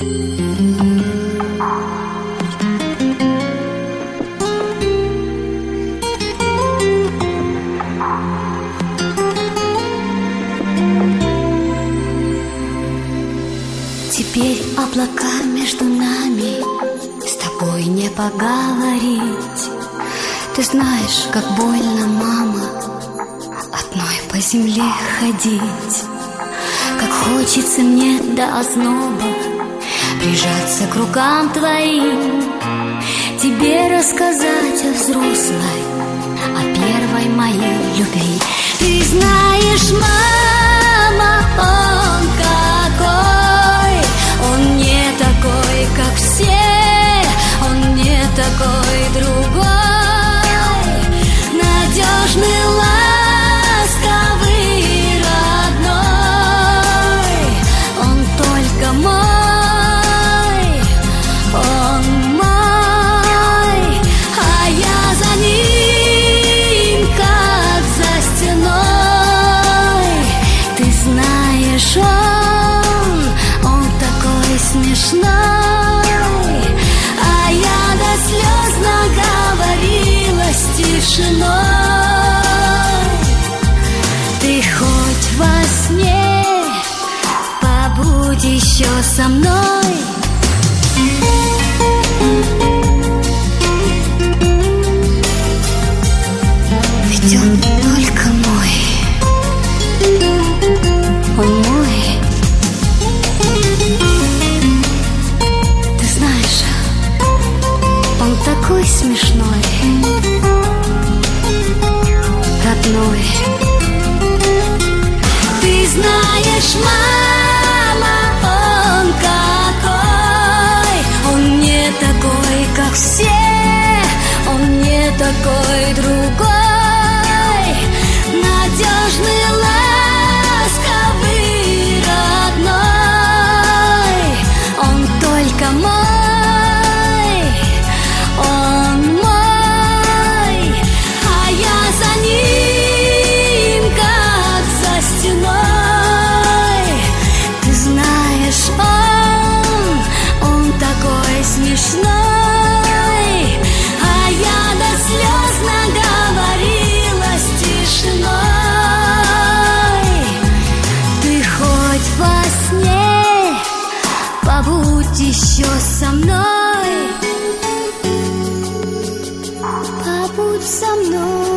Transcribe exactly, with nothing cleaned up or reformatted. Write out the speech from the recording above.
Теперь облака между нами, с тобой не поговорить. Ты знаешь, как больно, мама, одной по земле ходить. Как хочется мне до озноба прижаться к рукам твоим, тебе рассказать о взрослой, о первой моей любви. Ты знаешь, мама, он какой, он не такой, как все, он не такой, другой, надежный, ласковый, родной. Он только мой, он мой, а я за ним, как за стеной. Ты знаешь, он, он такой смешной, а я до слез наговорилась тишиной. Ты хоть во сне побудь еще со мной. Ведь он только мой, он мой. Ты знаешь, он такой смешной, родной. Ты знаешь, мама, он какой, он не такой, как все, он не такой, другой, надежный, ласковый, родной. Он только мой, он мой, а я за ним, как за стеной. Ты знаешь, он, он такой смешной, а я до слез наговорилась тишиной. Ты хоть во сне побудь еще со мной, побудь со мной.